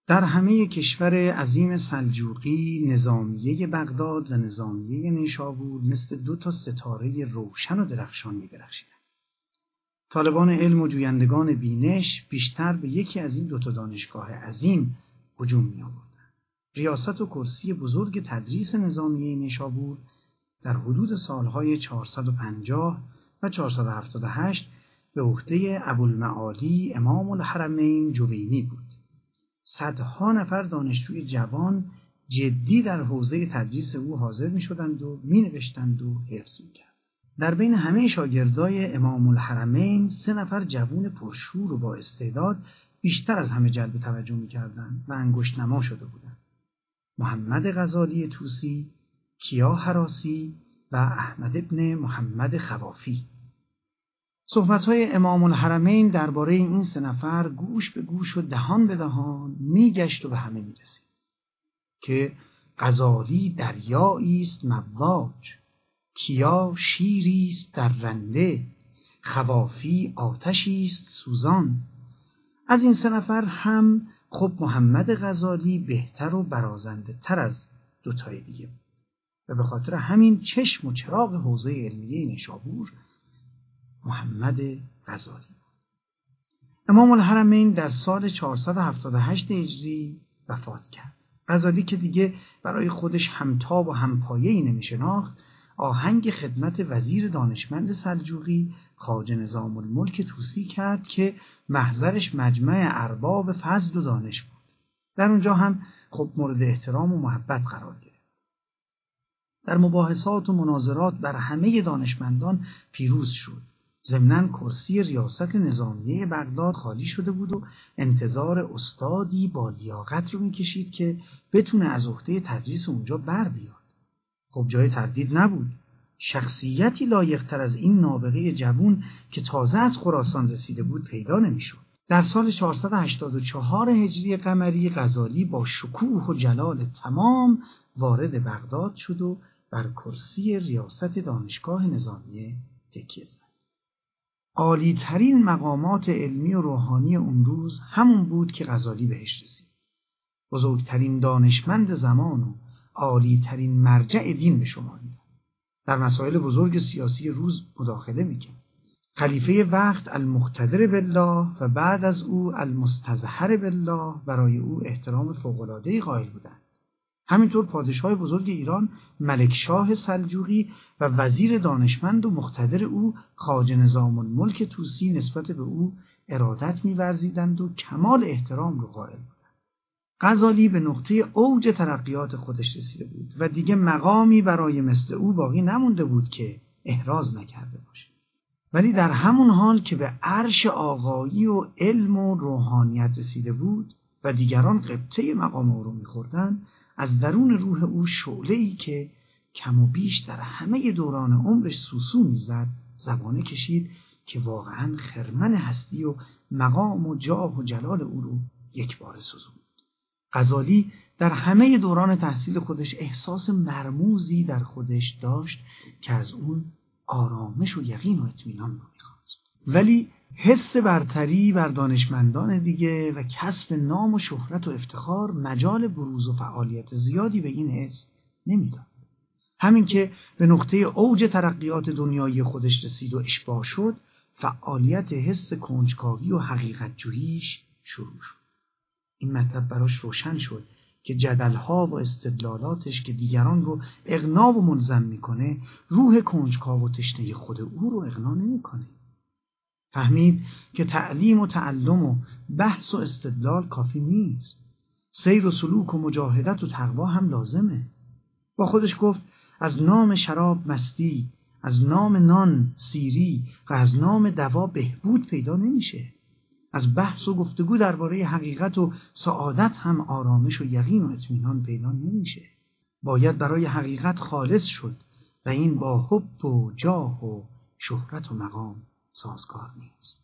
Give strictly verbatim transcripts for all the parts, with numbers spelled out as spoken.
در همه کشور عظیم سلجوقی نظامیه بغداد و نظامیه نیشابور مثل دو تا ستاره روشن و درخشان می‌درخشیدند. طالبان علم و جویندگان بینش بیشتر به یکی از این دو تا دانشگاه عظیم هجوم می‌آوردند. ریاست و کرسی بزرگ تدریس نظامیه نیشابور در حدود سالهای چهارصد و پنجاه و چهارصد و هفتاد و هشت به عهده ابوالمعالی امام الحرمین جوینی بود. صدها نفر دانشجوی جوان جدی در حوزه تدریس او حاضر می شدند و می نوشتند و حفظ می کرد. در بین همه شاگردای امام الحرمین سه نفر جوان پرشور و با استعداد بیشتر از همه جلب توجه می کردند و انگشت نما شده بودند. محمد غزالی طوسی، کیا هراسی و احمد ابن محمد خوافی. صحبت‌های امام الحرمین درباره این سه نفر گوش به گوش و دهان به دهان میگشت و به همه میرسید که غزالی دریایی است مواج، کیا شیری است درنده، خوافی آتشی است سوزان. از این سه نفر هم خب محمد غزالی بهتر و برازنده تر از دوتای دیگه بود و به خاطر همین چشم و چراغ حوزه علمیه نیشابور محمد غزالی. امام الحرمین در سال چهارصد و هفتاد و هشت هجری وفات کرد. غزالی که دیگه برای خودش همتاب و همپایه‌ای نمی‌شناخت، آهنگ خدمت وزیر دانشمند سلجوقی خواجه نظام الملک طوسی کرد که محضرش مجمع ارباب فضل و دانش بود. در اونجا هم خب مورد احترام و محبت قرار گرفت. در مباحثات و مناظرات بر همه دانشمندان پیروز شد. ضمناً کرسی ریاست نظامیه بغداد خالی شده بود و انتظار استادی با لیاقت رو میکشید که بتونه از عهده تدریس اونجا بر بیاد. خب جای تردید نبود. شخصیتی لایق‌تر از این نابغه جوون که تازه از خراسان رسیده بود پیدا نمیشد. در سال چهارصد و هشتاد و چهار هجری قمری غزالی با شکوه و جلال تمام وارد بغداد شد و بر کرسی ریاست دانشگاه نظامیه تکیه زد. عالی ترین مقامات علمی و روحانی اون روز همون بود که غزالی بهش رسید. بزرگترین دانشمند زمان و عالی ترین مرجع دین به شما میاد. در مسائل بزرگ سیاسی روز مداخله میکرد. خلیفه وقت المقتدر بالله و بعد از او المستظهر بالله برای او احترام فوق‌العاده‌ای قائل بودند. همینطور پادشاه بزرگ ایران ملکشاه سلجوقی و وزیر دانشمند و مقتدر او خواجه نظام الملک طوسی نسبت به او ارادت می‌ورزیدند و کمال احترام رو قائل بودند. غزالی به نقطه اوج ترقیات خودش رسیده بود و دیگه مقامی برای مثل او باقی نمونده بود که احراز نکرده باشه. ولی در همون حال که به عرش آقایی و علم و روحانیت رسیده بود و دیگران غبطه مقام او رو می‌خوردن، از درون روح او شعله‌ای که کم و بیش در همه دوران عمرش سوسو می‌زد زبانه کشید که واقعاً خرمن هستی و مقام و جاه و جلال او رو یک بار سوزوند. غزالی در همه دوران تحصیل خودش احساس مرموزی در خودش داشت که از اون آرامش و یقین و اطمینان رو می‌خواست. ولی حس برتری بر دانشمندان دیگه و کسب نام و شهرت و افتخار مجال بروز و فعالیت زیادی به این حس نمیداد. همین که به نقطه اوج ترقیات دنیایی خودش رسید و اشباع شد، فعالیت حس کنجکاوی و حقیقت جوییش شروع شد. این مطلب براش روشن شد که جدلها و استدلالاتش که دیگران رو اغنا و ملزم میکنه، روح کنجکاو و تشنه خود او رو اغنا نمیکنه. فهمید که تعلیم و تعلم و بحث و استدلال کافی نیست. سیر و سلوک و مجاهدت و تقوا هم لازمه. با خودش گفت از نام شراب مستی، از نام نان سیری و از نام دوا بهبود پیدا نمیشه. از بحث و گفتگو درباره حقیقت و سعادت هم آرامش و یقین و اطمینان پیدا نمیشه. باید برای حقیقت خالص شد و این با حب و جاه و شهرت و مقام سازگار نیست.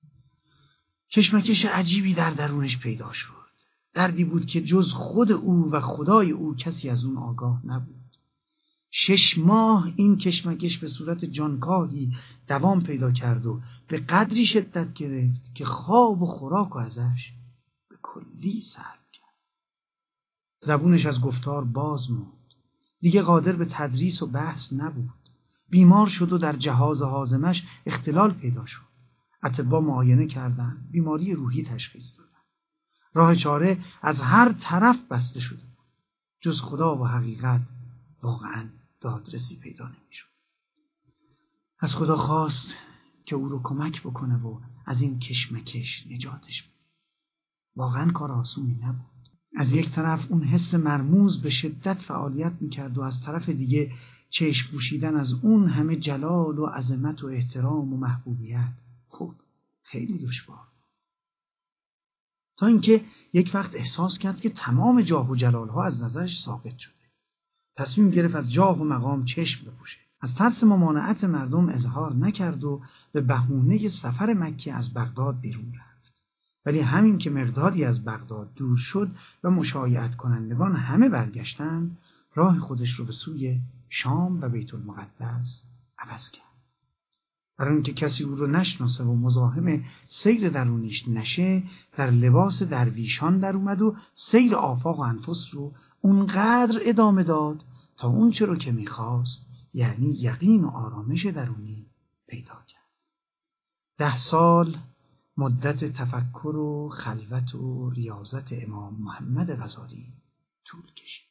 کشمکش عجیبی در درونش پیدا شد. دردی بود که جز خود او و خدای او کسی از اون آگاه نبود. شش ماه این کشمکش به صورت جانکاهی دوام پیدا کرد و به قدری شدت گرفت که خواب و خوراک و ازش به کلی سلب کرد. زبونش از گفتار باز موند. دیگه قادر به تدریس و بحث نبود. بیمار شد و در جهاز هاضمش اختلال پیدا شد. اطباء معاینه کردند، بیماری روحی تشخیص دادند. راه چاره از هر طرف بسته شده بود. جز خدا و حقیقت واقعا دادرسی پیدا نمی‌شد. از خدا خواست که او رو کمک بکنه و از این کشمکش نجاتش بده. واقعا کار آسونی نبود. از یک طرف اون حس مرموز به شدت فعالیت میکرد و از طرف دیگه چشم پوشیدن از اون همه جلال و عظمت و احترام و محبوبیت خب خیلی دشوار. تا اینکه یک وقت احساس کرد که تمام جاه و جلالها از نظرش ساقط شده. تصمیم گرفت از جاه و مقام چشم بپوشه. از ترس ممانعت مردم اظهار نکرد و به بهونه سفر مکه از بغداد بیرون رفت. ولی همین که مقداری از بغداد دور شد و مشایعت کنندگان همه برگشتند، راه خودش رو به سوی شام و بیت المقدس عوض کرد. برای اینکه کسی او رو نشناسه و مزاحم سیر درونیش نشه، در لباس درویشان در اومد و سیر آفاق و انفس رو اونقدر ادامه داد تا اون چه رو که میخواست، یعنی یقین و آرامش درونی پیدا کرد. ده سال مدت تفکر و خلوت و ریاضت امام محمد غزالی طول کشید.